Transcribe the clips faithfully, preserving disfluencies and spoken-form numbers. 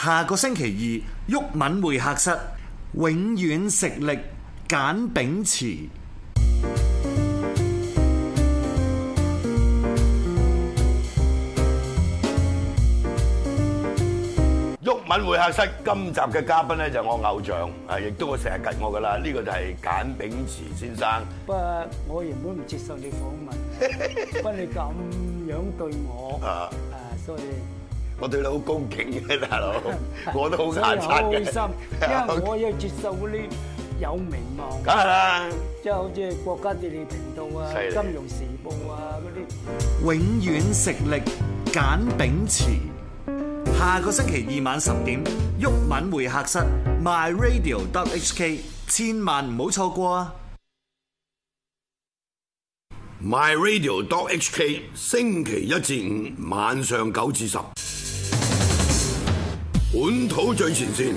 下個星期二，毓民會客室，永遠食力簡炳墀。 毓民會客室今集嘅嘉賓咧就係我偶像，啊，亦都我成日吉我噶啦。呢、這個就係簡炳墀先生。 不過我原本唔接受你訪問，不過你咁樣對我，啊，所以我對你好恭敬嘅大佬，我都好牙擦嘅。 開心，因為我要接受嗰啲有名望， 梗係啦， 即係好似國家地理頻道啊、金融時報啊嗰啲。 永遠食力簡炳墀。下個星期二晚十點，毓民會客室 My Radio dot H K， 千萬唔好錯過啊 ！My Radio dot H K， 星期一至五晚上九至十，本土最前線。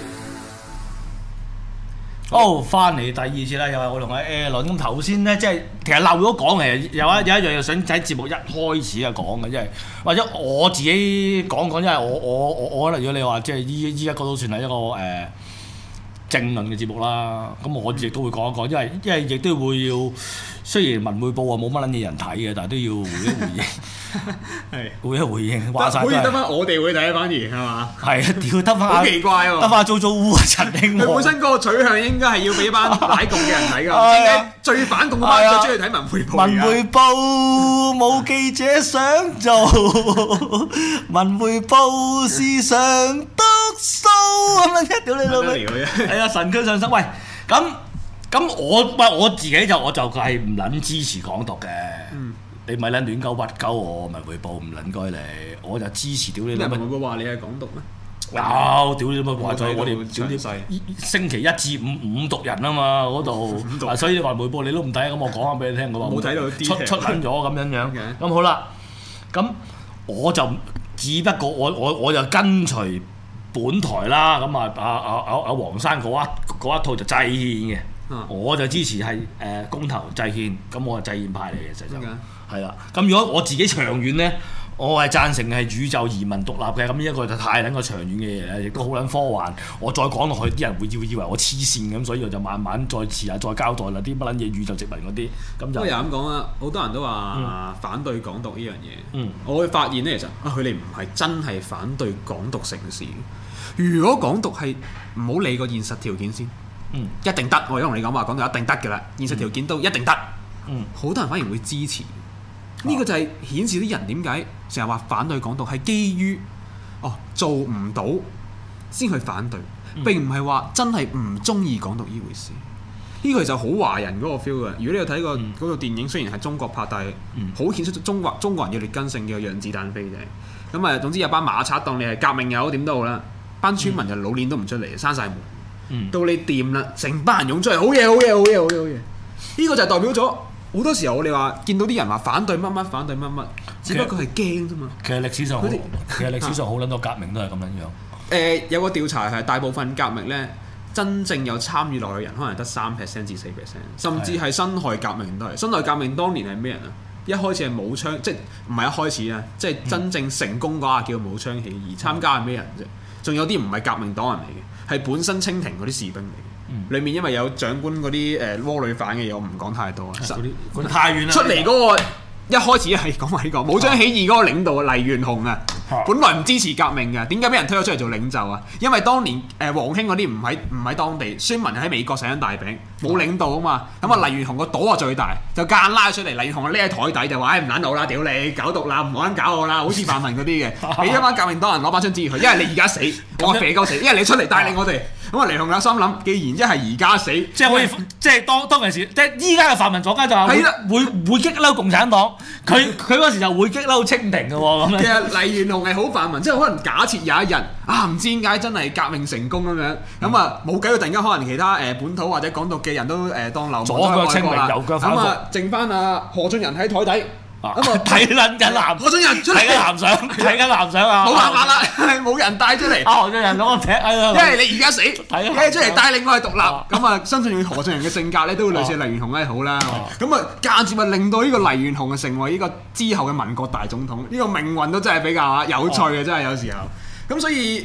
哦，翻嚟第二次啦，又係我同阿 Alan。咁頭先咧，即係其實漏咗講嘅，有一有一樣嘢想喺節目一開始啊講嘅，即係或者我自己講講，因為我我我我覺得如果你話即係依依一個都算係一個誒、呃、政論嘅節目啦，咁我亦都會講一講，因為因為亦都會要，雖然文匯報啊冇乜撚嘢人睇嘅，但係都要回一回應。係回一回應，話晒都係。好似得翻我哋會睇，反而係嘛？係啊，屌得翻好奇怪喎，得翻租租屋啊，陳興。佢本身嗰個取向應該係要俾班奶共嘅人睇㗎，點解最反共嗰班最中意睇文匯報？文匯報冇記者想做，文匯報時常督數咁樣啫，屌你老味！係啊，神區上身。喂，咁咁我喂我自己就我就係唔撚支持港獨嘅。嗯。你咪撚亂鳩屈鳩我，文匯報唔撚該你，我就支持屌你老母！文匯報話你係港獨咩？有屌你老母話咗我哋屌啲星期一至五五毒人啊嘛嗰度，所以你話文匯報你都唔睇，咁我講下俾你聽，我話冇睇到出出撚咗咁樣樣。咁好啦，咁我就只不過我我我就跟隨本台啦，咁啊啊啊啊啊黃生嗰一嗰一套就制憲嘅，我就支持係誒公投制憲，咁我係制憲派嚟嘅，實際上。係啦，咁如果我自己長遠咧，我係贊成係宇宙移民獨立嘅，咁呢一個就太撚個長遠嘅嘢啦，亦都好撚科幻。我再講落去，啲人會以以為我黐線咁，所以我就慢慢再遲下再交代啦。啲乜撚嘢宇宙殖民嗰啲，咁就不過又咁講啦，好多人都話、嗯、反對港獨呢樣嘢。嗯，我會發現咧，其實啊，佢哋唔係真係反對港獨成事。如果港獨係唔好理個現實條件先，嗯，一定得。我而家同你講話，港獨一定得㗎啦，現實條件都一定得。嗯，好多人反而會支持。呢、這個就係顯示啲人點解成日話反對港獨，係基於哦做唔到先去反對，嗯、並唔係話真係唔中意港獨呢回事。呢、這個就好華人嗰個 feel 嘅。如果你有睇過嗰個電影，雖然係中國拍，但係好顯出中國中國人嘅劣根性，叫讓子彈飛啫。咁啊，總之有班馬賊當你係革命友點都好啦，班村民就老臉都唔出嚟，閂晒門。嗯、到你掂啦，成班人湧出嚟，好嘢好嘢好嘢好嘢好嘢。呢、這個就代表咗。好多時候我哋話見到啲人話反對乜乜反對乜乜，只不過係驚啫嘛。其實歷史上，其實歷史上好撚多革命都係咁樣樣。誒、呃、有個調查係大部分革命咧，真正有參與落去嘅人可能係得三 percent 至四 percent， 甚至係辛亥革命都係。辛亥革命當年係咩人啊？一開始係武昌，即係唔係一開始啊？即係真正成功嗰下叫武昌起義，參加係咩人啫？仲有啲唔係革命黨人嚟嘅，係本身清廷嗰啲士兵嚟嘅。嗯、裏面因為有長官嗰啲誒窩裏反嘅嘢，我唔講太多啊。嗰啲太遠啦。出嚟嗰、嗰個一開始係講埋呢個武昌起義嗰個領導黎元洪啊，本來唔支持革命嘅，點解俾人推咗出嚟做領袖啊？因為當年誒黃興嗰啲唔喺唔喺當地，孫文喺美國食緊大餅，冇領導啊嘛。咁啊黎元洪個朵啊最大，就間拉出嚟。黎元洪匿喺台底就話：，唉唔撚我啦，屌你搞獨立，唔好撚搞我啦，好似泛民嗰啲嘅，俾一班革命黨人攞把槍指住佢，因為你而家死，我肥鳩死，因為你出嚟帶領我哋。咁啊，黎元洪有心諗，既然一係而家死，即係可以，即係當當其時，即係依家嘅泛民左家就話會會會激嬲共產黨，佢佢嗰時就會激嬲清廷嘅喎咁樣。其實黎元洪係好泛民，即係可能假設有一日啊，唔知點解真係革命成功咁樣，咁啊冇計，突然間可能其他誒本土或者港獨嘅人都誒當流亡左腳清明，右腳反覆，咁啊剩翻阿何俊仁喺台底。咁啊睇撚緊男，何俊仁出嚟睇緊男相，睇緊男相啊！冇辦法啦，冇人帶出嚟。啊何俊仁攞個劈喺度，因為你而家死，你出嚟帶領我去獨立，咁啊相信何俊仁嘅性格咧都會類似黎元洪咧好啦。咁啊間接咪令到呢個黎元洪啊成為呢個之後嘅民國大總統，呢個命運都真係比較有趣嘅，真係有時候。咁所以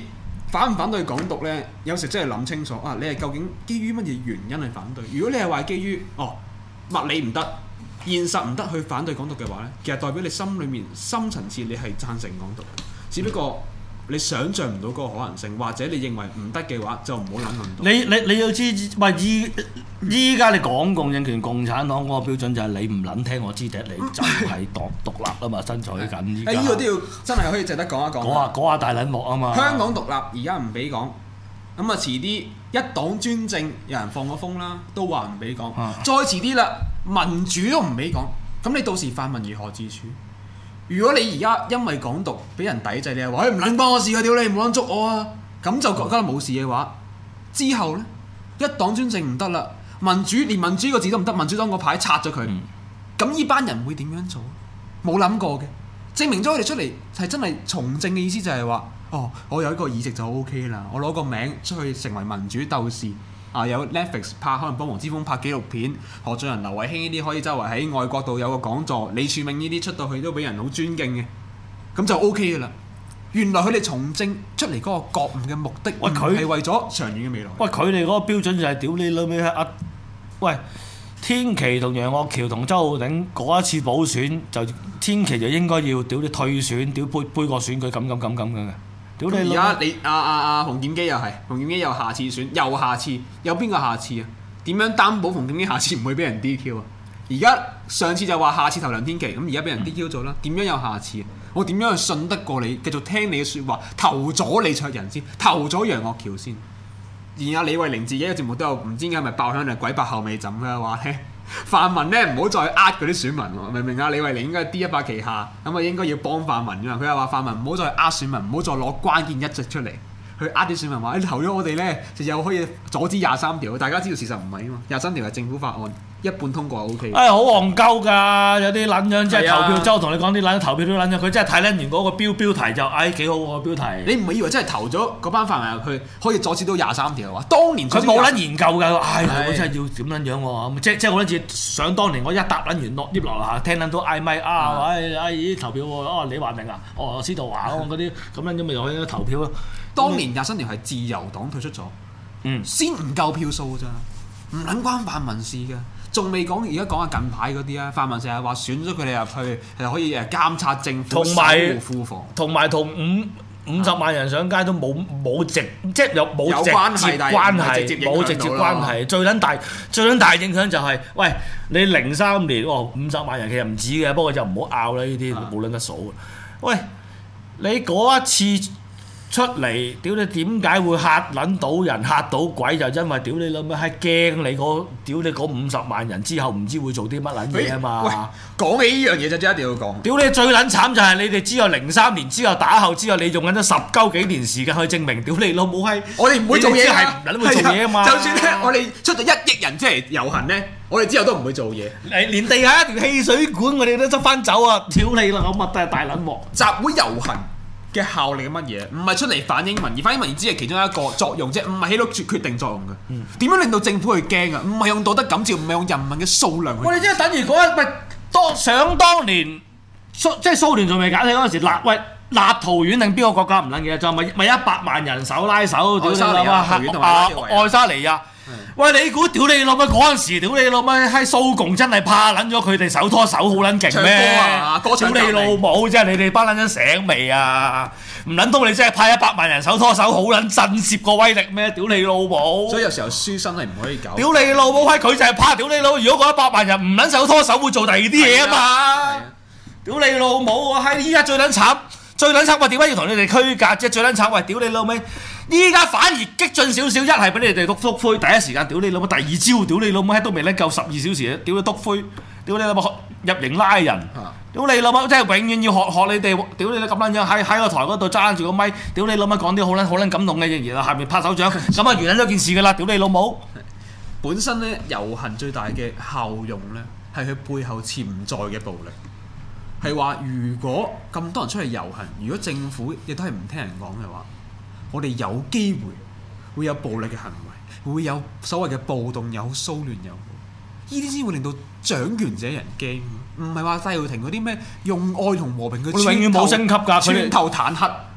反唔反對港獨咧？有時真係諗清楚啊！你係究竟基於乜嘢原因去反對？如果你係話基於哦物理唔得、現實唔得去反對港獨嘅話咧，其實代表你心裡面深層次你係贊成港獨，只不過你想像唔到嗰個可能性，或者你認為唔得嘅話，就唔好諗咁多。 你你你要知，喂依依家你港共政權共產黨嗰個標準就係你唔撚聽我支笛，你就係黨獨立啊嘛，爭取緊依家。 誒呢個都要真係可以值得講一講。 講下講下大撚幕啊嘛。 香港獨立而家唔俾講，咁啊遲啲一黨專政有人放咗風啦，都話唔俾講。 啊、 再遲啲啦，民主都唔俾講，咁你到時泛民如何自處？如果你而家因為港獨俾人抵制，你又話誒唔撚關我事啊，屌你唔撚捉我啊，咁就覺得冇事嘅話，之後呢，一黨專政唔得啦，民主連民主個字都唔得，民主黨個牌拆咗佢，咁呢、嗯、班人會點樣做？冇諗過嘅，證明咗佢哋出嚟係真係從政嘅意思就係話，哦，我有一個議席就 O K 啦，我攞個名出去成為民主鬥士。啊！有 Netflix 拍，可能幫黃之鋒拍紀錄片，何俊仁、劉慧卿呢啲可以周圍喺外國度有個講座，李柱銘呢啲出到去都俾人好尊敬嘅，咁就 O K 嘅啦。原來佢哋從政出嚟嗰個覺悟嘅目的，喂佢係為咗長遠嘅未來。喂，佢哋嗰個標準就係屌你老味啊！喂，天琦同楊岳橋同周浩鼎嗰一次補選，就天琦就應該要屌你退選，屌杯杯葛選舉咁咁咁咁嘅。而家你阿阿阿馮檢基又係，馮檢基又下次選，又下次，有邊個下次啊？點樣擔保馮檢基下次唔會俾人 D Q 啊？而家上次就話下次投梁天琦，咁而家俾人 D Q 咗啦，點樣有下次啊？我點樣去信得過你？繼續聽你嘅説話，投咗李卓人先，投咗楊岳橋先。而阿李慧玲自己嘅節目都有，唔知點解係咪爆響定鬼拍後尾枕嘅話咧？泛民咧唔好再呃嗰啲選民喎，明唔明啊？李慧玲應該 D 一百旗下，咁啊應該要幫泛民㗎嘛。佢又話泛民唔好再呃選民，唔好再攞關鍵一席出嚟去呃啲選民話，你投咗我哋咧，就又可以阻止廿三條。大家知道事實唔係啊嘛，廿三條係政府法案，一半通過係 O K。 誒好戇鳩㗎，有啲撚樣即係投票周同你講啲撚投票都撚樣，佢真係睇撚完嗰個標標題就誒幾好喎標題。 你唔係以為真係投咗嗰班泛民入去可以阻止到廿三條嘅話？當年佢冇撚研究㗎，唉我真係要點撚樣喎？即即係我嗰次想當年我一搭撚完落 lift 落下，聽撚到嗌咪啊，喂阿姨投票喎，哦李華明啊，哦司徒華嗰啲咁撚咁咪又可以投票咯。 當年廿三條係自由黨退出咗，嗯，先唔夠票數咋，唔撚關泛民事㗎。仲未講，而家講下近排嗰啲啊，泛民成日話選咗佢哋入去係可以誒監察政府、守護庫房， 同埋同五五十萬人上街都冇冇直，即係有冇直接關係，冇直接關係。最撚大最撚大影響就係、是，喂你零三年哦五十萬人其實唔止嘅，不過就唔好拗啦呢啲冇撚得數。喂你嗰一次出嚟，屌你點解會嚇撚到人嚇到鬼？就因為屌你老母係驚你嗰屌你嗰五十萬人之後唔知會做啲乜撚嘢啊嘛！ 喂，講起呢樣嘢就真一定要講。 屌你最撚慘就係你哋只有零三年之後打後之後，你用緊咗十鳩幾年時間去證明屌你老母係我哋唔會做嘢係唔撚會做嘢啊嘛！就算咧我哋出咗一億人即係遊行咧，我哋之後都唔會做嘢。 誒連地下一條汽水管我哋都執翻走啊！屌你啦，好乜都係大撚鑊！ 集會遊行嘅效力係乜嘢？唔係出嚟反映民意，反映民意只係其中一個作用啫，唔係起到決決定作用嘅。點、嗯、樣令到政府去驚啊？唔係用道德感召，唔係用人民嘅數量去。我哋即係等於嗰一喂，當想當年蘇即係蘇聯仲未解體嗰陣時，立喂立陶宛定邊個國家唔撚嘅？就咪咪一百萬人手拉手，屌你老母啊！愛沙尼亞。喂，你估屌你老母嗰陣時，屌你老母喺蘇共真係怕撚咗佢哋手拖手好撚勁咩？屌你老母真係你哋班撚咗醒未啊？唔撚通你真係派一百萬人手拖手好撚震懾個威力咩？屌你老母！ 所以有時候書生係唔可以搞。 屌你老母閪，佢就係怕屌你老母！如果嗰一百萬人唔撚手拖手，會做第二啲嘢啊嘛！屌你老母啊！閪依家最撚慘。最撚慘，我點解要同你哋區隔啫？最撚慘，喂，屌你老味！依家反而激進少少，一係俾你哋督篤灰，第一時間屌你老母，第二招屌你老母，喺都未撚夠十二小時，屌你篤灰，屌你老母入營拉人，屌你老母，即係永遠要學學你哋，屌你咁撚樣喺喺個台嗰度揸住個咪，屌你老母講啲好撚好撚感動嘅嘢，然後下面拍手掌，咁啊完撚咗件事㗎啦，屌你老母！ 本身咧遊行最大嘅效用咧，係佢背後潛在嘅暴力。係話，如果咁多人出嚟遊行，如果政府亦都係唔聽人講嘅話，我哋有機會會有暴力嘅行為，會有所謂嘅暴動又好、騷亂又好，呢啲先會令到掌權者人驚。唔係話戴耀廷嗰啲咩用愛同和平去穿透， 永遠冇升級㗎， 穿透坦克，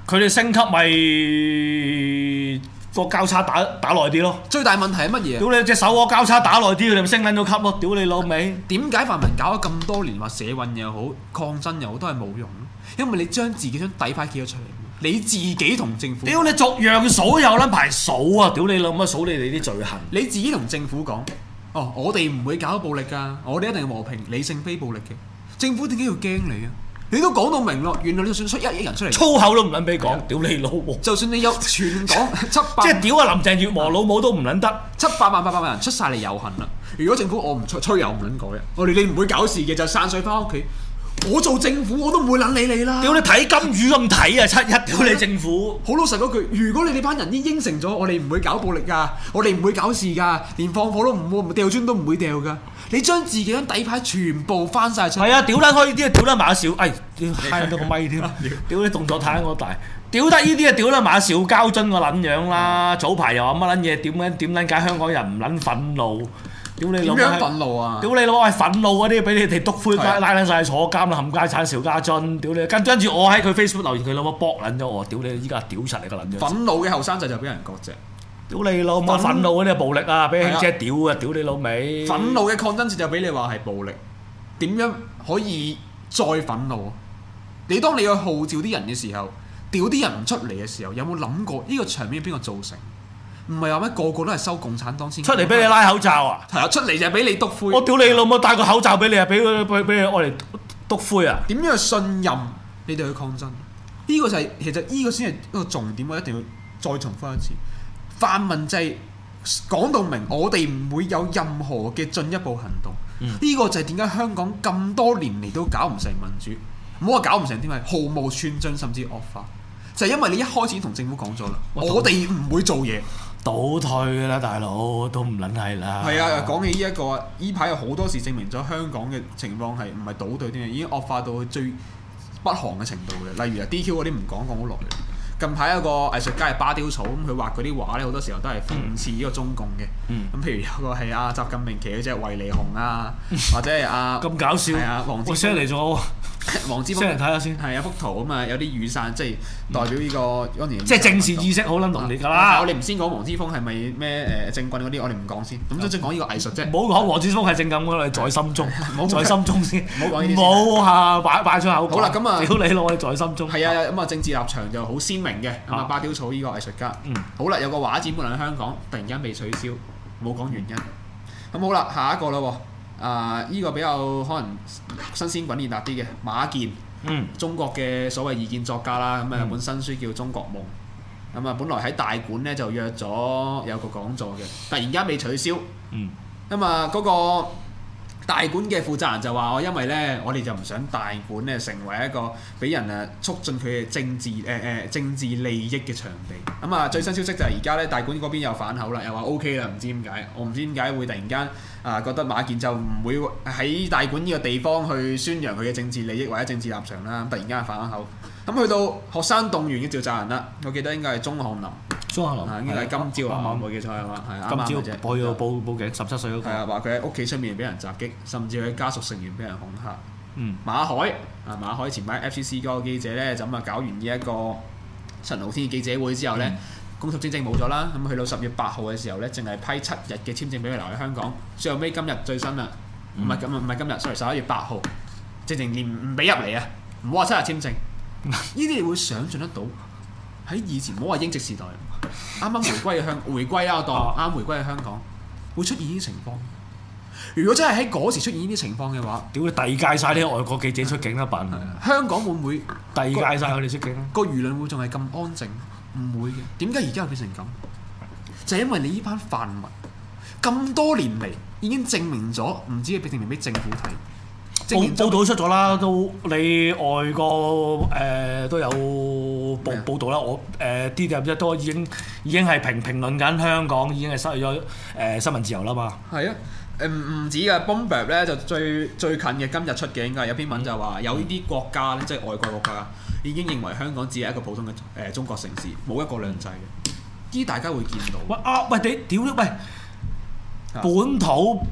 佢哋升級咪個交叉打打耐啲咯。 最大問題係乜嘢？ 屌你隻手個交叉打耐啲，佢哋咪升撚到級咯！屌你老味！ 點解泛民搞咗咁多年話社運又好抗爭又好都係冇用？因為你將自己張底牌企咗出嚟，你自己同政府。 屌你逐樣數有撚排數啊！屌你老母數你哋啲罪行。 你自己同政府講，哦，我哋唔會搞暴力㗎，我哋一定係和平理性非暴力嘅。政府點解要驚你啊？你都講到明咯，原來你就算出一億人出嚟， 粗口都唔撚俾講，屌你老母！ 就算你有全港七百， 即係屌啊林鄭月娥老母都唔撚得， 七百萬八百萬人出晒嚟遊行啦。如果政府我唔吹吹又唔撚改啊，我哋你唔會搞事嘅就散水翻屋企。我做政府我都唔會撚理你啦。 屌你睇金魚咁睇啊！七一屌你政府。 好老實嗰句，如果你哋班人已經應承咗，我哋唔會搞暴力㗎，我哋唔會搞事㗎，連放火都唔會掉磚都唔會掉㗎。你將自己張底牌全部翻晒出嚟。 係啊，屌撚開呢啲啊，屌撚馬少，哎，屌揩到個咪添，屌你動作太我大，屌得呢啲啊，屌撚馬少膠樽個撚樣啦！早排又話乜撚嘢？點樣點撚解香港人唔撚憤怒？屌你老母！ 點樣憤怒啊？ 屌你老母！係憤怒嗰啲俾你哋篤灰拉拉撚曬坐監啦，冚家產邵家臻！屌你！跟跟住我喺佢 Facebook 留言，佢老母搏撚咗我！屌你！依家屌柒你個撚樣！ 憤怒嘅後生仔就俾人割席。 屌你老母！憤怒嗰啲係暴力啊！俾兄姐屌啊！屌你老味！ 憤怒嘅抗爭節就俾你話係暴力，點樣可以再憤怒啊？你當你去號召啲人嘅時候，屌啲人唔出嚟嘅時候，有冇諗過呢個場面邊個造成？唔係話咩個個都係收共產黨先出嚟俾你拉口罩啊！ 係啊，出嚟就係俾你篤灰。 我屌你老母！戴個口罩俾你啊！俾佢俾俾你愛嚟篤灰啊！ 點樣去信任你哋去抗爭？呢個就係其實呢個先係一個重點，我一定要再重複一次。泛民就係講到明，我哋唔會有任何嘅進一步行動。呢、嗯、個就係點解香港咁多年嚟都搞唔成民主？唔好話搞唔成，點係毫無寸進，甚至惡化。就係、是、因為你一開始同政府講咗啦，我哋唔會做嘢， 倒退啦，大佬都唔撚係啦。 係啊，講起呢、這、一個，呢排有好多事證明咗香港嘅情況係唔係倒退啲，已經惡化到最不寒嘅程度嘅。例如啊 D Q 嗰啲唔講講好耐。近排有個藝術家係巴丟草，咁佢畫嗰啲畫咧，好多時候都係諷刺呢個中共嘅。咁、嗯、譬如有個係阿習近平騎嗰隻維尼熊啊，或者係阿咁搞笑，係啊，黃之鋒。我 send 嚟咗，黃之鋒 send 嚟睇下先。係啊，幅圖啊嘛，有啲雨傘，即係代表呢、這個嗰年。即係政治意識好撚濃烈㗎啦。我哋唔先講黃之鋒係咪咩誒政棍嗰啲，我哋唔講先。咁即係講呢個藝術啫。唔好講黃之鋒係政棍嗰類，在心中，在心中先。唔好講呢啲。冇嚇，擺擺出口。好啦，咁啊，屌你咯，我哋在心中。係啊，咁啊，政治立場就好鮮明嘅。咁啊，巴丟草呢個藝術家。嗯。好啦，有個畫展本嚟香港，突然間被取消，冇講原因。咁好啦，下一個啦喎。啊！依、這個比較可能新鮮滾熱辣啲嘅馬建，嗯，中國嘅所謂異見作家啦，咁啊、嗯、本新書叫《中國夢》，咁啊本來喺大館咧就約咗有個講座嘅，突然間被取消，嗯，咁啊嗰個大館嘅負責人就話：我因為咧，我哋就唔想大館咧成為一個俾人誒促進佢嘅政治誒誒、呃、政治利益嘅場地。咁啊最新消息就係而家咧大館嗰邊又反口啦，又話 O K 啦，唔知點解，我唔知點解會突然間。啊，覺得馬建就唔會喺大館呢個地方去宣揚佢嘅政治利益或者政治立場啦。突然間反口，咁去到學生動員嘅召集人啦，我記得應該係鐘漢林，鐘漢林應該係今朝啊，冇記錯係嘛？係啱啱嘅啫。報要報報警，十七歲嗰個。係啊，話佢喺屋企出面俾人襲擊，甚至佢家屬成員俾人恐嚇。嗯。馬海啊，馬海前排 F C C 嗰個記者咧，就咁啊搞完呢一個陳浩天嘅記者會之後咧。嗯工作簽證冇咗啦，咁去到十月八號嘅時候咧，淨係批七日嘅簽證俾佢留喺香港。最後尾今日最新啦，唔係咁唔係今日 sorry 十一月八號，直情連唔俾入嚟啊！唔好話七日簽證，呢啲你會想像得到喺以前唔好話英殖時代，啱啱回歸嘅香回歸啊，我當啱回歸嘅香港會出現呢啲情況。如果真係喺嗰時出現呢啲情況嘅話，屌你遞界晒啲外國記者出境啦，辦香港會唔會遞界晒佢哋出境咧？個輿論會仲係咁安靜？唔會嘅，點解而家又變成咁？就係、是、因為你呢班泛民咁多年嚟已經證明咗，唔知係證明俾政府睇。報報道出咗啦，都你外國誒、呃、都有報麼報道啦。我誒啲嘅都已經已經係評評論緊香港已經係失去咗誒、呃、新聞自由啦嘛。係啊，誒唔唔止嘅 Bloomberg 咧就最最近嘅今日出嘅應該有篇文就話有呢啲國家咧，即係外國國家。已經認為香港只係一個普通嘅誒、呃、中國城市，冇一國兩制嘅，呢啲大家會見到。喂啊！喂你屌你喂！本土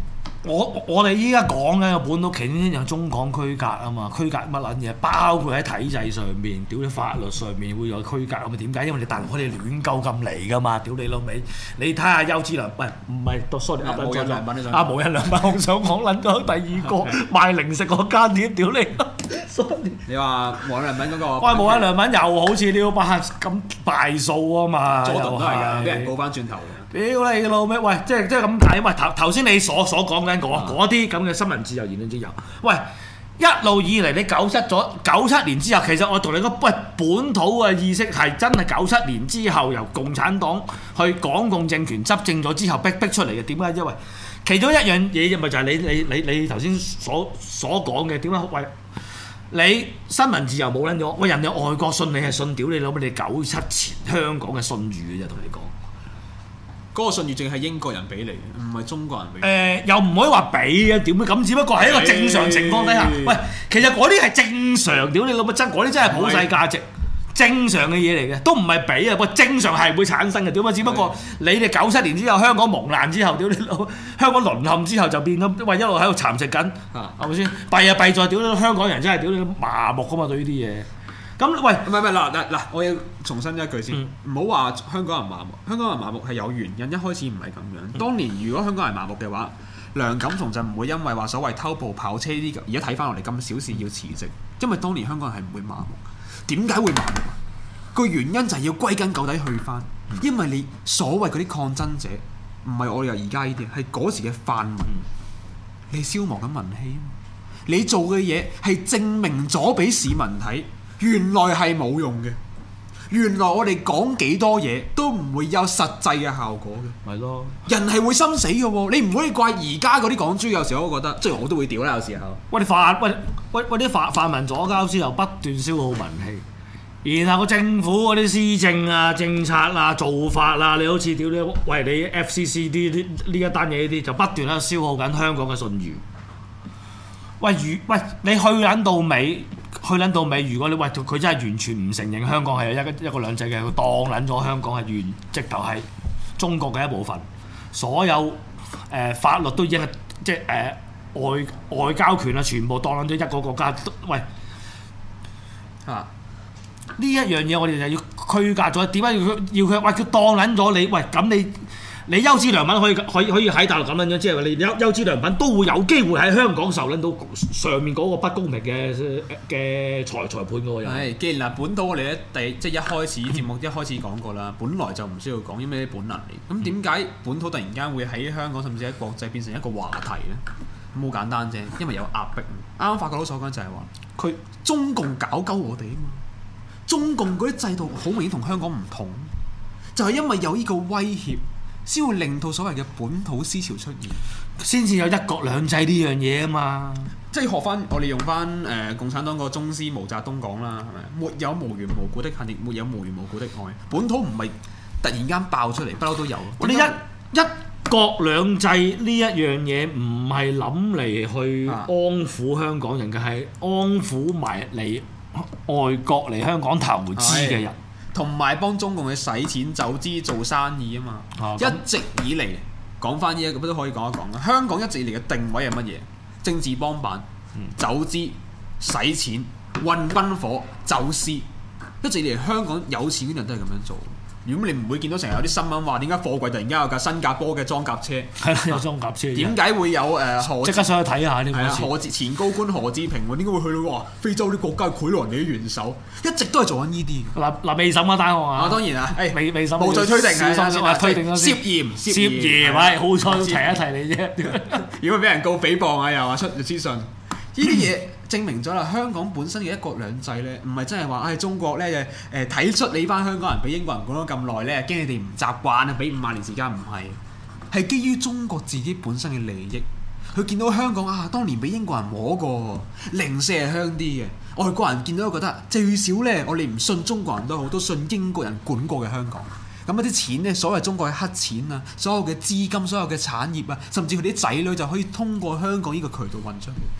我我哋依家講嘅本土其實有中港區隔啊嘛，區隔乜撚嘢？包括喺體制上面，屌你法律上面會有區隔咁啊？點解？因為你大陸可以亂鳩咁嚟噶嘛，屌你老味！你睇下優之良，喂唔係，sorry，阿無印良品你想啊無印良品，我想講撚咗第二個賣零食嗰間店，屌你！sorry， 你話無印良品嗰個， 喂無印良品又好似呢個巴咁敗數啊嘛， 佐頓都係㗎，俾又係人告翻轉頭。 屌你老味！喂，即係即係咁睇，喂頭頭先你所所講緊嗰嗰啲咁嘅新聞自由、言論自由，喂一路以嚟你九七咗九七年之後，其實我同你講，喂本土嘅意識係真係九七年之後由共產黨去港共政權執政咗之後逼逼出嚟嘅。點解？因為其中一樣嘢咪就係你你你你頭先所所講嘅點解？喂，你新聞自由冇撚咗，喂人哋外國信你係信屌你老味，你九七前香港嘅信譽嘅啫，同你講。 嗰個信譽證係英國人俾你嘅，唔係中國人俾你。 誒、呃、又唔可以話俾嘅，點會咁？只不過喺一個正常情況底下， 欸、 喂，其實嗰啲係正常，屌你老母真，嗰啲真係普世價值，正常嘅嘢嚟嘅，都唔係俾啊！喂，正常係會產生嘅，點解？只不過你哋九七年之後香港蒙難之後，屌你老，香港淪陷之後就變咗，喂一路喺度蠶食緊，係咪先？弊啊弊在屌你香港人真係屌你麻木噶嘛對呢啲嘢。咁喂， 唔係唔係嗱嗱嗱，我要重申一句先，唔好話香港人麻木。香港人麻木係有原因，一開始唔係咁樣。當年如果香港人麻木嘅話，梁錦松就唔會因為話所謂偷步跑車呢啲，而家睇翻落嚟咁小事要辭職，因為當年香港人係唔會麻木。點解會麻木啊？個原因就係要歸根究底去翻，因為你所謂嗰啲抗爭者，唔係我哋而家呢啲，係嗰時嘅泛民，你消磨緊民氣啊嘛！你做嘅嘢係證明咗俾市民睇。原來係冇用嘅，原來我哋講幾多嘢都唔會有實際嘅效果嘅。 係咯， 人係會心死嘅喎，你唔可以怪而家嗰啲港豬。有時候我覺得，即係我都會屌啦。有時候， 喂啲泛喂喂喂啲泛泛民左膠之後不斷消耗民氣，然後個政府嗰啲施政啊、政策啊、做法啊，你好似屌你喂你 F C C 啲呢呢一單嘢呢啲，就不斷喺度消耗緊香港嘅信譽。喂如喂你去撚到尾。去撚到尾，如果你喂佢真係完全唔承認香港係一一個兩制嘅，佢當撚咗香港係原直頭係中國嘅一部分，所有誒、呃、法律都已經係即係誒、呃、外外交權啊，全部當撚咗一個國家。喂啊！呢一樣嘢我哋就要區隔咗，點解要佢要佢？喂佢當撚咗你，喂咁你。你優之良品可以可以可以喺大陸咁樣樣，即係話你優優之良品都會有機會喺香港受撚到上面嗰個不公平嘅嘅裁裁判嘅喎。 係，既然嗱本土我哋咧第即係一開始節目一開始講過啦，本來就唔需要講，因為啲本能嚟。咁點解本土突然間會喺香港甚至喺國際變成一個話題咧？咁好簡單啫，因為有壓迫。啱啱法國佬所講就係話，佢中共搞鳩我哋啊嘛，中共嗰啲制度好明顯同香港唔同，就係因為有呢個威脅。先會令到所謂嘅本土思潮出現， 先至有一國兩制呢樣嘢啊嘛！ 即係學翻我哋用翻誒、呃、共產黨個宗師毛澤東講啦，係咪？沒有無緣無故的恨，亦沒有無緣無故的愛。本土唔係突然間爆出嚟，不嬲都有。 我哋一一國兩制呢一樣嘢唔係諗嚟去安撫香港人嘅，係安撫埋嚟外國嚟香港投資嘅人。 同埋幫中共去使錢走資做生意啊嘛，啊一直以嚟講翻呢一個都可以講一講啦。香港一直以嚟嘅定位係乜嘢？政治幫辦、嗯、走資、使錢、運軍火、走私，一直以嚟香港有錢嘅人都係咁樣做。如果你唔會見到成日有啲新聞話點解貨櫃突然間有架新加坡嘅裝甲車？係啦，有裝甲車。點解會有誒何？即刻上去睇下呢個。係啊， 何前高官何志平喎？點解會去到話非洲啲國家賄賂人哋啲元首？一直都係做緊呢啲。 嗱嗱，未審嗰單案啊！ 當然啊，誒未未審。 無罪推定係係推定咗涉嫌涉嫌，係好彩提一提你啫。 如果俾人告誹謗啊，又話出資訊，呢啲嘢。證明咗啦，香港本身嘅一國兩制咧，唔係真係話，唉、哎、中國咧就誒睇出你班香港人俾英國人管咗咁耐咧，驚你哋唔習慣啊，俾五萬年時間唔係，係基於中國自己本身嘅利益。佢見到香港啊，當年俾英國人摸過，零舍係香啲嘅。外國人見到都覺得最少咧，我哋唔信中國人都好，都信英國人管過嘅香港。咁一啲錢咧，所謂中國嘅黑錢啊，所有嘅資金、所有嘅產業啊，甚至佢啲仔女就可以通過香港呢個渠道運出去。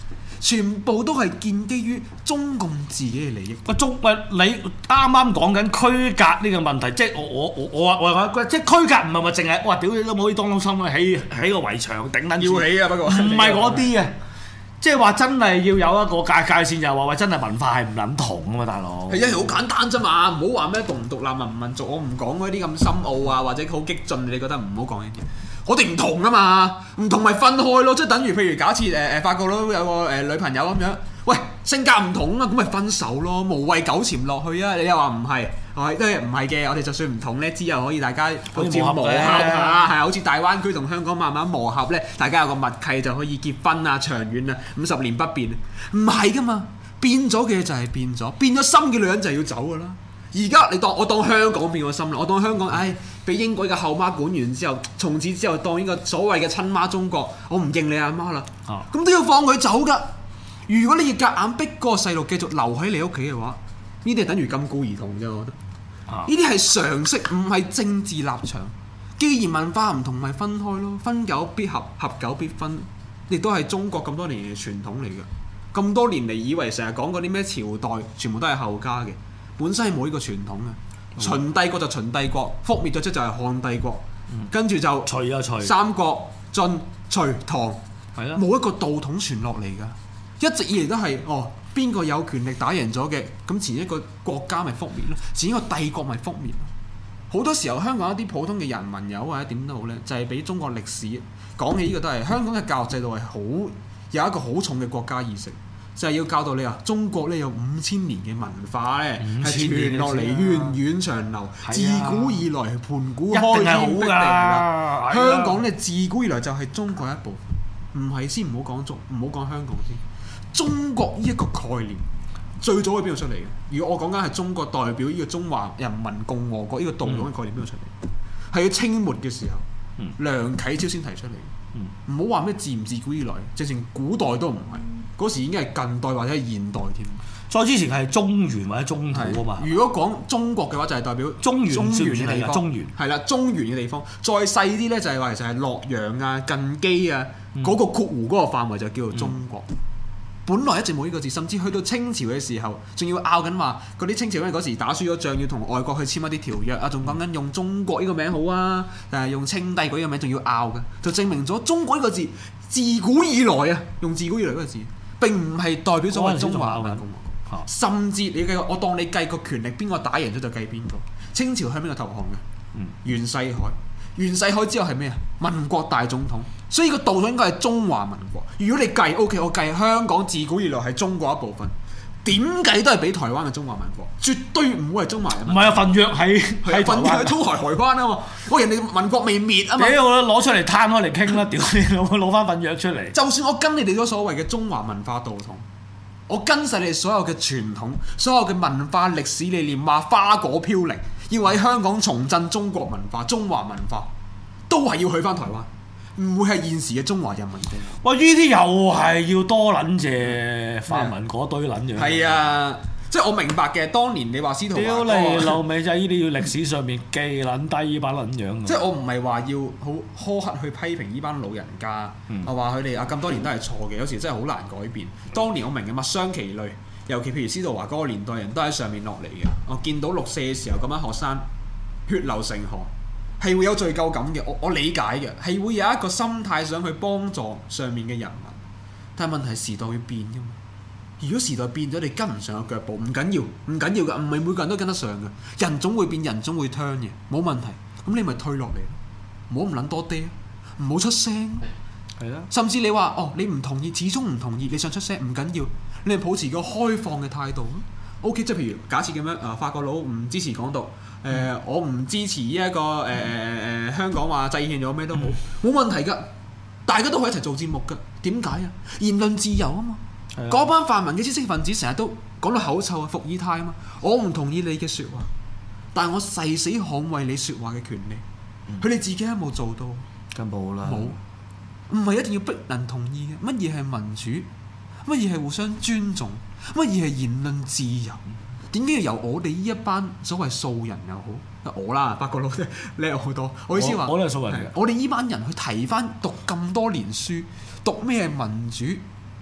全部都係建基於中共自己嘅利益。 個中喂，你啱啱講緊區隔呢個問題，即係我我我我我話即係區隔唔係話淨係哇屌你都冇啲當當心啊，起起個圍牆頂撚住要起啊，不過唔係嗰啲啊，即係話真係要有一個界界線，就係話喂真係文化係唔撚同啊嘛，大佬。 係啊，好簡單啫嘛，唔好話咩獨唔獨立民唔民族，我唔講嗰啲咁深奧啊，或者好激進，你覺得唔好講呢啲。我哋唔同啊嘛，唔同咪分開咯，即係等於譬如假設誒誒法國佬有個誒、呃、女朋友咁樣，喂性格唔同啊，咁咪分手咯，無謂糾纏落去啊！你又話唔係，係都係唔係嘅？我哋就算唔同咧，之後可以大家逐漸磨合下，係好似大灣區同香港慢慢磨合咧，大家有個默契就可以結婚啊，長遠啊，五十年不變。唔係噶嘛，變咗嘅就係變咗，變咗心嘅女人就係要走噶啦。而家你當我當香港變咗心啦，我當香港，唉，俾英國嘅後媽管完之後，從此之後當呢個所謂嘅親媽中國，我唔認你阿媽啦，咁、啊、都要放佢走噶。如果你要夾硬逼嗰個細路繼續留喺你屋企嘅話，呢啲係等於禁錮兒童啫，我覺得。呢啲係常識，唔係政治立場。既然文化唔同，咪分開咯，分久必合，合久必分，亦都係中國咁多年嘅傳統嚟嘅。咁多年嚟以為成日講嗰啲咩朝代，全部都係後加嘅。本身係冇呢個傳統嘅，秦帝國就秦帝國，覆滅咗即就係漢帝國，嗯、跟住就隋啊隋， 三國、晉、隋、唐， 係啦， 冇一個道統傳落嚟㗎，一直以嚟都係哦，邊個有權力打贏咗嘅，咁前一個國家咪覆滅咯，前一個帝國咪覆滅咯。好多時候香港一啲普通嘅人民友或者點都好咧，就係、是、俾中國歷史講起呢個都係香港嘅教育制度係好有一個好重嘅國家意識。就係要教導你啊！中國咧有五千年嘅文化咧，係傳落嚟源遠長流，自古以來係盤古開天闢地㗎。香港咧自古以來就係中國一部分，唔係先唔好講中，唔好講香港先。中國呢一個概念最早喺邊度出嚟嘅？如果我講緊係中國代表呢個中華人民共和國呢個道統嘅概念邊度出嚟？係喺清末嘅時候，嗯、梁啟超先提出嚟。唔好話咩自唔自古以來，直情古代都唔係。嗰時已經係近代或者係現代添。 再之前係中原或者中土啊嘛。如果講中國嘅話，就係代表中原中原嘅地方。中原係啦，中原嘅地方。再細啲咧，就係話其實係洛陽啊、近畿啊嗰、嗯、個括弧嗰個範圍就叫做中國。嗯、本來一直冇呢個字，甚至去到清朝嘅時候，仲要拗緊話嗰啲清朝因為嗰時打輸咗仗，要同外國去簽一啲條約啊，仲講緊用中國呢個名好啊，但係用清帝嗰個名仲要拗嘅，就證明咗中國呢個字自古以來啊，用自古以來嗰個字。並唔係代表咗我哋中華人民共和國，啊、甚至你計我當你計個權力，邊個打贏咗就計邊個。清朝向邊個投降嘅？嗯、袁世凱。袁世凱之後係咩啊？民國大總統。所以個道統應該係中華民國。如果你計 O K，我計香港自古以來係中國一部分，點計都係比台灣嘅中華民國，絕對唔會係中華人民。唔係啊，份約係係份約係中華台灣啊嘛。我人哋民國未滅啊嘛。屌，我攞出嚟攤開嚟傾啦！屌你攞攞翻份約出嚟。就算我跟你哋嗰所謂嘅中華文化道統，我跟晒你哋所有嘅傳統、所有嘅文化歷史理念，話花果飄零，要喺香港重振中國文化、中華文化，都係要去翻台灣。唔會係現時嘅中華人民共和國。哇！呢啲又係要多撚謝泛民嗰堆撚樣。係啊，即係我明白嘅。當年你話司徒華屌你老味，就係呢啲要歷史上面記撚低呢班撚樣。即係我唔係話要好苛刻去批評呢班老人家，我話佢哋啊咁多年都係錯嘅，有時真係好難改變。當年我明嘅物傷其類，尤其譬如司徒華嗰個年代人都喺上面落嚟嘅。我見到六四嘅時候咁樣學生血流成河。係會有罪疚感嘅，我我理解嘅，係會有一個心態想去幫助上面嘅人民，但係問題係時代會變㗎嘛。如果時代變咗，你跟唔上個腳步，唔緊要，唔緊要㗎，唔係每個人都跟得上嘅。人總會變，人總會 turn 嘅，冇問題。咁你咪退落嚟咯，唔好咁撚多爹，唔好出聲。係啦。甚至你話哦，你唔同意，始終唔同意，你想出聲唔緊要，你係保持個開放嘅態度。O.K. 即係譬如假設咁樣啊，法國佬唔支持港獨，誒、呃、我唔支持呢、這、一個誒誒誒香港話制憲咗咩都好，冇問題㗎，大家都可以一齊做節目㗎。點解啊？言論自由啊嘛。嗰的班泛民嘅知識分子成日都講到口臭啊，伏爾泰啊嘛。我唔同意你嘅説話，但係我誓死捍衛你説話嘅權利。佢哋、嗯、自己有冇做到？梗冇啦。冇，唔係一定要逼人同意嘅。乜嘢係民主？乜嘢係互相尊重？乜嘢係言論自由？點解要由我哋呢一班所謂素人又好，我啦，法國佬啫，叻好多。我意思話，我都係素人嘅。我哋呢班人去提翻讀咁多年書，讀咩係民主，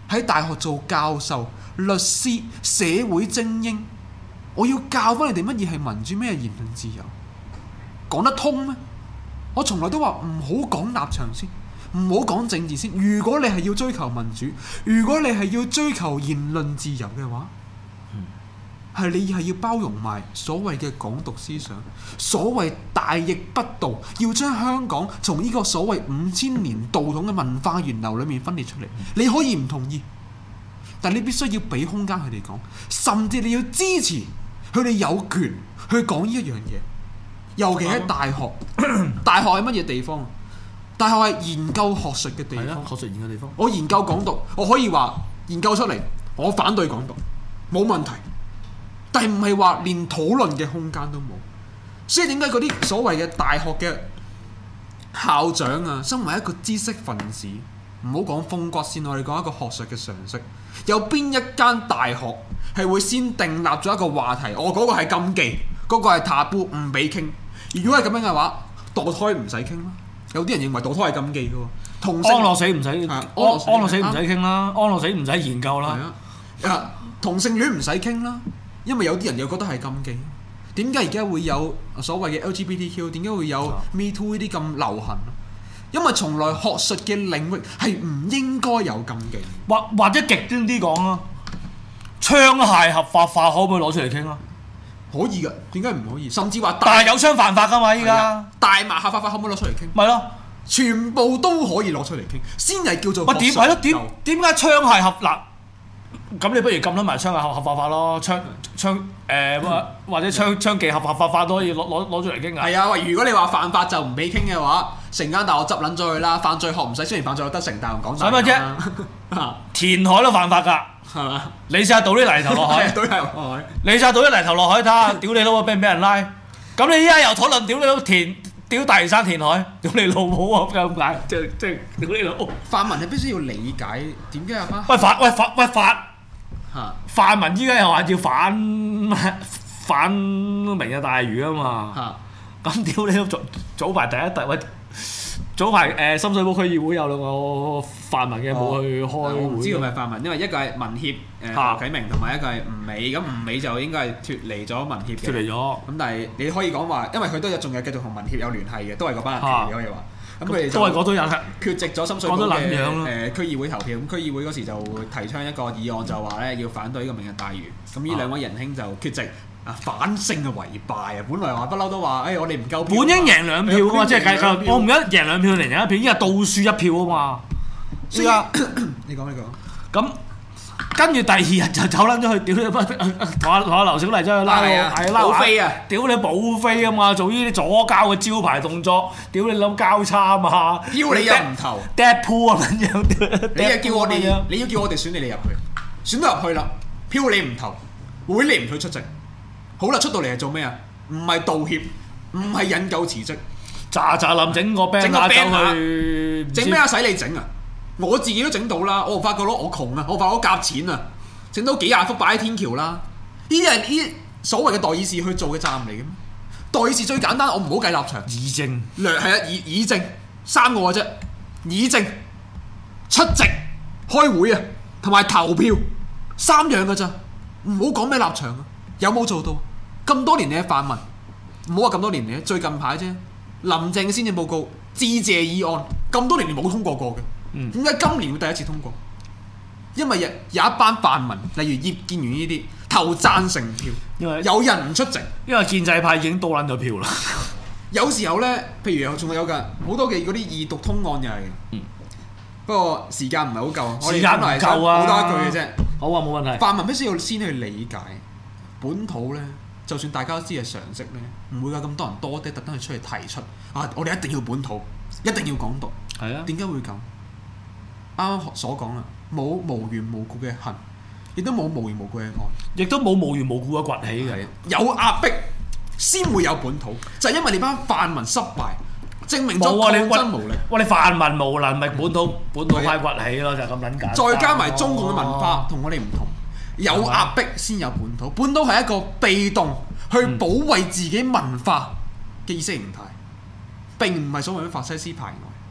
喺大學做教授、律師、社會精英，我要教翻你哋乜嘢係民主，咩係言論自由，講得通咩？我從來都話唔好講立場先，唔好講政治先。如果你係要追求民主，如果你係要追求言論自由嘅話，係你係要包容埋所謂嘅港獨思想，所謂大逆不道，要將香港從呢個所謂五千年道統嘅文化源流裏面分裂出嚟。你可以唔同意，但你必須要俾空間佢哋講，甚至你要支持佢哋有權去講呢一樣嘢。尤其喺大學，大學係乜嘢地方？大學係研究學術嘅地方， 學術研究地方。 我研究港獨，我可以話研究出嚟，我反對港獨，冇問題。但係唔係話連討論嘅空間都冇，所以點解嗰啲所謂嘅大學嘅校長啊，身為一個知識分子，唔好講風骨先，我哋講一個學術嘅常識，有邊一間大學係會先訂立咗一個話題？我、哦、嗰、嗰個係禁忌，嗰、嗰個係 taboo，唔俾傾。如果係咁樣嘅話，墮胎唔使傾啦。有啲人認為墮胎係禁忌嘅喎，同性安樂死唔使，安安樂死唔使傾啦，安樂死唔使研究啦。 係啊，同性戀唔使傾啦。因為有啲人又覺得係禁忌，點解而家會有所謂嘅 L G B T Q？ 點解會有 Me Too 呢啲咁流行？因為從來學術嘅領域係唔應該有禁忌。 或或者極端啲講啊，槍械合法化可唔可以攞出嚟傾啊？ 可以㗎，點解唔可以？甚至話但係有槍犯法㗎嘛？依家大麻合法化可唔可以攞出嚟傾？ 咪咯， 全部都可以攞出嚟傾，先係叫做。 喂點係咯？點點解槍械合嗱？咁你不如禁咗埋槍械合合法化咯，槍槍誒、呃、或者槍槍技合合法化都可以攞攞攞出嚟傾啊！ 係啊，喂！如果你話犯法就唔俾傾嘅話，成間大學執撚咗佢啦，犯罪學唔使，雖然犯罪學得成大學講晒。 使乜啫？填海都犯法㗎，係嘛？你試下倒啲泥頭落海， 倒泥頭落海。 你試下倒啲泥頭落海睇下，屌你老母俾唔俾人拉？咁你依家又討論屌你老填屌大嶼山填海，屌你老母啊！咁解即即屌你老母！ 泛民係必須要理解點解有班喂反喂反喂反。 嚇！ 泛民依家又話要反反明日大嶼啊嘛，咁屌你都早早排第一第喂早排誒深水埗區議會有兩個泛民嘅冇去開會， 我唔知道係咪泛民，因為一個係民協誒何啟明，同埋一個係吳美，咁吳美就應該係脱離咗民協嘅， 脱離咗。 咁但係你可以講話，因為佢都有仲有繼續同民協有聯繫嘅，都係嗰班人嚟嘅可以話。咁佢哋都係嗰堆人缺席咗深水埗嘅誒區議會投票，咁區議會嗰時就提倡一個議案，就話咧要反對呢個明日大嶼。咁呢兩位仁兄就缺席啊，反勝嘅為敗啊！本來話不嬲都話，誒、哎、我哋唔夠票。本應贏兩票啊嘛，即係計計，我唔記得贏兩票定贏一票，依家倒輸一票啊嘛。 依家你講你講。 咁跟住第二日就走撚咗去，屌你同阿同阿劉小麗出去拉係拉保飛啊！ 屌你保飛啊嘛，做呢啲左膠嘅招牌動作，屌你諗交叉嘛， 票你又唔投 ，Deadpool 啊咁樣， 你又叫我哋，你要叫我哋選你哋入去，選到入去啦，票你唔投，會你唔去出席，好啦，出到嚟係做咩啊？唔係道歉，唔係引咎辭職， 咋咋冧整個 band 啊，走去整咩啊？使你整啊！我自己都整到啦，我發覺咯，我窮啊，我發覺我夾錢啊，整到幾廿幅擺喺天橋啦。呢啲係呢所謂嘅代議士去做嘅責任嚟嘅咩？代議士最簡單，我唔好計立場。 議政兩係啊，議議政三個嘅啫，議政、出席、開會啊，同埋投票三樣嘅咋，唔好講咩立場啊，有冇做到？咁多年嚟嘅泛民，唔好話咁多年嚟，最近排啫，林鄭嘅施政報告致謝議案，咁多年嚟冇通過過嘅。點解今年會第一次通過？因為有有一班泛民，例如葉建源呢啲投贊成票，因為有人唔出席， 因為建制派已經多撚咗票啦。 有時候咧，譬如仲有㗎好多嘅嗰啲二讀通案又係，嗯、不過時間唔係好夠， 時間唔夠啊， 好多一句嘅啫。 好啊，冇問題。 泛民必須要先去理解本土咧，就算大家都知係常識咧，唔會有咁多人多啲特登去出嚟提出啊！我哋一定要本土，一定要港獨。 係啊， 點解會咁？啱啱所講啦，冇無緣無故嘅恨，亦都冇無緣無故嘅愛， 亦都冇無緣無故嘅崛起嘅。 有壓迫先會有本土，就係、是、因為你班泛民失敗，證明咗抗爭無力。 哇！你泛民無能，咪本土本土派崛起咯，就係咁撚簡單。 再加埋中共嘅文化同我哋唔同，有壓迫先有本土。本土係一個被動去保衛自己文化嘅意識形態，並唔係所謂嘅法西斯排外。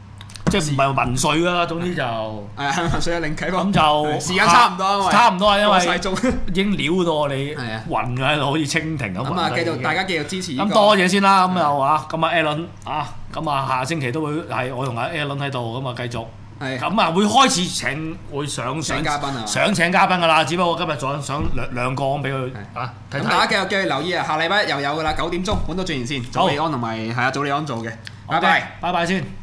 即係唔係民粹啦，總之就誒水有另啟咁就時間差唔多啊， 差唔多啊，因為為已經撩到我哋係啊暈咗喺度，好似蜻蜓咁。 咁啊，繼續大家繼續支持。 咁多謝先啦，咁又啊，咁啊 Alan 啊，咁啊下星期都會係我同阿 Alan 喺度，咁啊繼續。 係咁啊，會開始請會想請嘉賓啊， 想請嘉賓㗎啦，只不過今日再想兩兩個咁俾佢啊。 咁大家繼續繼續留意啊，下禮拜又有㗎啦，九點鐘本土最前線，祖利安同埋係啊祖利安做嘅，拜拜， 拜拜先。